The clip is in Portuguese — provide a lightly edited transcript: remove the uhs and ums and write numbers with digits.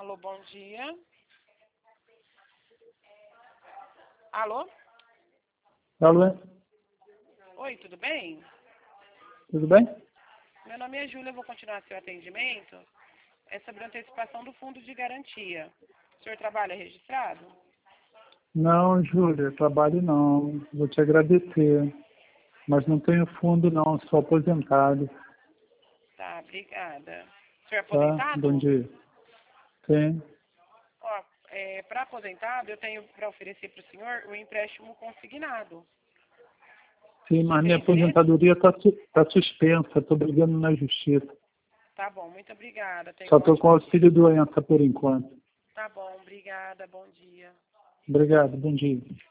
Alô, bom dia. Alô? Alô, Oi, tudo bem? tudo bem? Meu nome é Júlia, eu vou continuar seu atendimento. É sobre a antecipação do fundo de garantia. O senhor trabalha registrado? Não, Júlia, trabalho não. Vou te agradecer. Mas não tenho fundo não, sou aposentado. Tá, obrigada. O senhor é Tá? Bom aposentado? dia. Sim. Ó, para aposentado, eu tenho para oferecer para o senhor o empréstimo consignado. Sim, O senhor mas tem minha interesse? aposentadoria está suspensa, estou brigando na justiça. Tá bom, muito obrigada. Tenha Só um estou com ótimo dia. auxílio doença por enquanto. Tá bom, obrigada, bom dia. Obrigado, bom dia.